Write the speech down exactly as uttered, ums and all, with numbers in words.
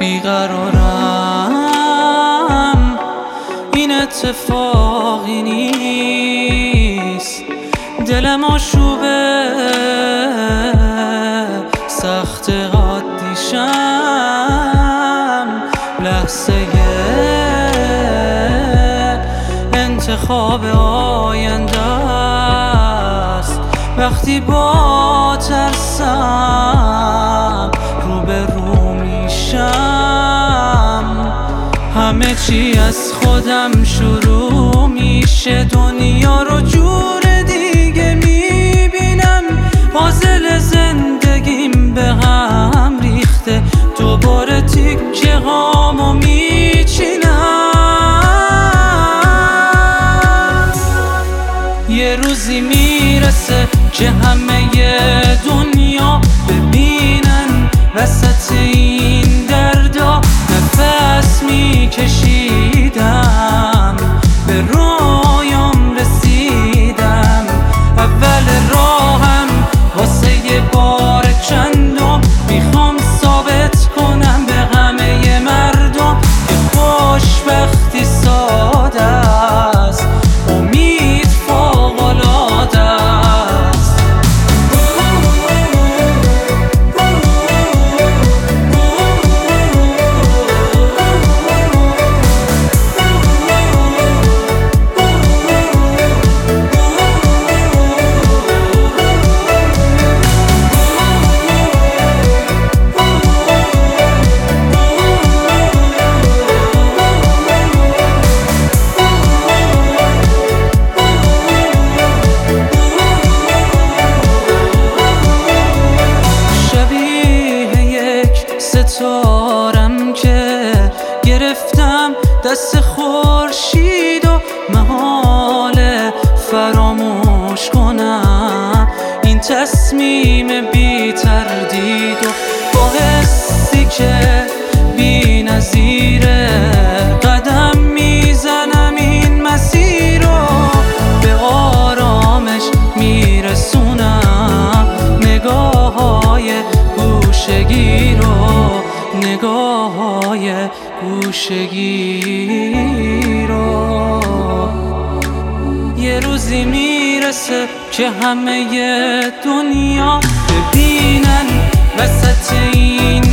بیقرارم، این اتفاقی نیست. دلم آشوبه، سخت عادیشم، لحظه انتخاب آینده است. وقتی با ترسم رو به رو میشم، همه چی از خودم شروع میشه. دنیا رو جور دیگه میبینم، پازل زندگیم به هم ریخته. دوباره تیکه هامو میچینم. یه روزی میرسه که همه دنیا ببینن وسط این دردا نفس میکشیدم، به رویام رسیدم. اول راهم واسه یه بار چندم، میخوام ثابت کنم به همه مردم که خوشبختی ساده است، امید فوق‌العاده است. ستارم که گرفتم دست خورشید و محال فراموش کنم این تصمیم بی تردید و با حسی که بی نظیره. قدم میزنم این مسیر رو به آرامش میرسونم. نگاه های گوشگی رو، نگاه های گوشگی رو. یه روزی میرسه که همه دنیا ببینن وسط این